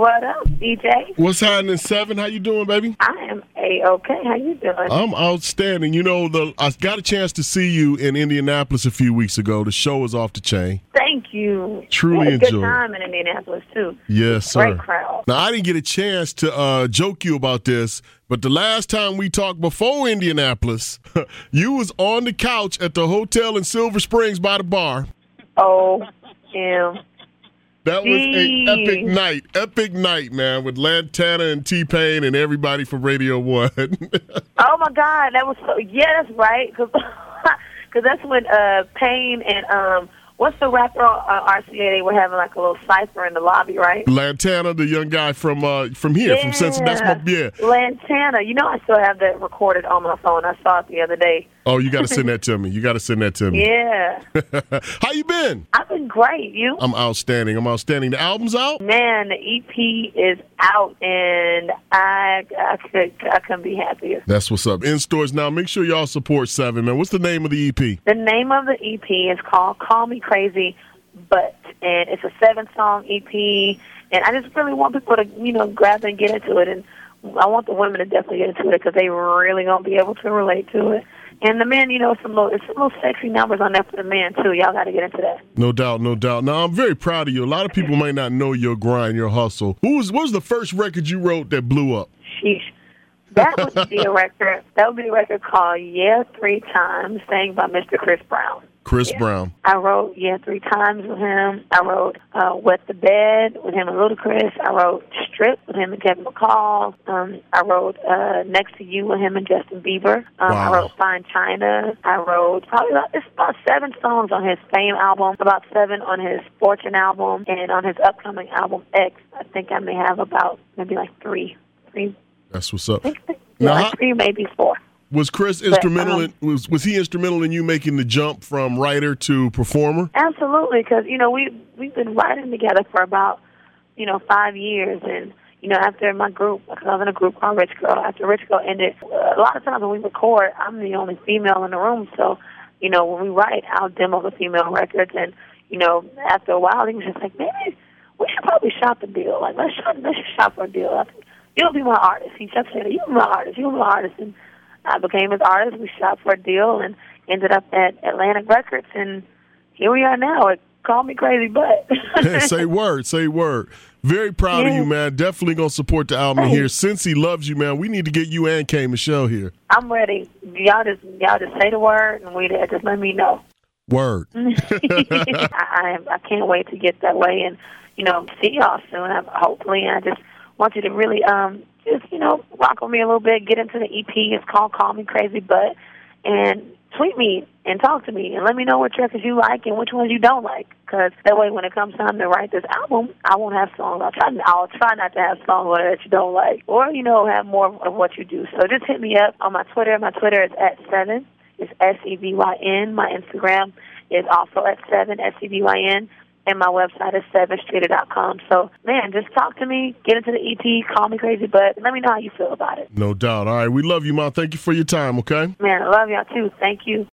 What up, DJ? What's happening, Seven? How you doing, baby? I am A-okay. How you doing? I'm outstanding. You know, I got a chance to see you in Indianapolis a few weeks ago. The show was off the chain. Thank you. Truly had a good enjoyed. time in Indianapolis, too. Yes, sir. Great crowd. Now, I didn't get a chance to joke you about this, but the last time we talked before Indianapolis, you was on the couch at the hotel in Silver Springs by the bar. O-M. That was an epic night, man, with Lantana and T-Pain and everybody from Radio 1. Oh, my God. That was so, yeah, that's right. Because that's when Payne and, what's the rapper RCA? They were having like a little cipher in the lobby, right? Lantana, the young guy from here, from Cincinnati. Lantana. You know, I still have that recorded on my phone. I saw it the other day. Oh, you got to send that to me. Yeah. How you been? I've been great. You? I'm outstanding. The album's out? Man, the EP is out, and I couldn't be happier. That's what's up. In stores now. Make sure y'all support Seven, man. What's the name of the EP? The name of the EP is called Call Me Crazy, But, and it's a 7-song EP, and I just really want people to, grab it and get into it, and I want the women to definitely get into it because they really gonna be able to relate to it. And the men, it's some little sexy numbers on there for the men, too. Y'all got to get into that. No doubt. Now, I'm very proud of you. A lot of people might not know your grind, your hustle. What was the first record you wrote that blew up? Sheesh. That would be a record. That would be a record called Yeah 3 Times, sang by Mr. Chris Brown. Chris Brown. I wrote Yeah 3 Times with him. I wrote Wet the Bed with him and Ludacris. I wrote Strip with him and Kevin McCall. I wrote Next to You with him and Justin Bieber. Wow. I wrote Fine China. I wrote it's about 7 songs on his Fame album, about 7 on his Fortune album, and on his upcoming album X, I think I may have about maybe like 3. That's what's up. Now, 3, maybe 4. Was Chris instrumental? Was he instrumental in you making the jump from writer to performer? Absolutely, because we've been writing together for about 5 years, and after my group, because I was in a group called Rich Girl. After Rich Girl ended, a lot of times when we record, I'm the only female in the room, so when we write, I'll demo the female records, and after a while, he was just like, maybe we should probably shop a deal. Like let's just shop for a deal. I think you'll be my artist. He kept saying, "You'll be my artist," and I became his artist. We shot for a deal and ended up at Atlantic Records, and here we are now. It Call Me Crazy, but say word. Very proud of you, man. Definitely gonna support the album here. Since he loves you, man, we need to get you and K Michelle here. I'm ready. Y'all just say the word, and we there. Just let me know. Word. I can't wait to get that way and see y'all soon. Hopefully, I just want you to really rock with me a little bit, get into the EP. It's called Call Me Crazy, But, and tweet me and talk to me and let me know what records you like and which ones you don't like. Because that way, when it comes time to write this album, I won't have songs. I'll try not to have songs that you don't like, or have more of what you do. So just hit me up on my Twitter. My Twitter is @7. It's SEVYN. My Instagram is also @7 SEVYN. And my website is 7streeter.com. So, man, just talk to me, get into the EP, Call Me Crazy, but let me know how you feel about it. No doubt. All right, we love you, Ma. Thank you for your time, okay? Man, I love y'all, too. Thank you.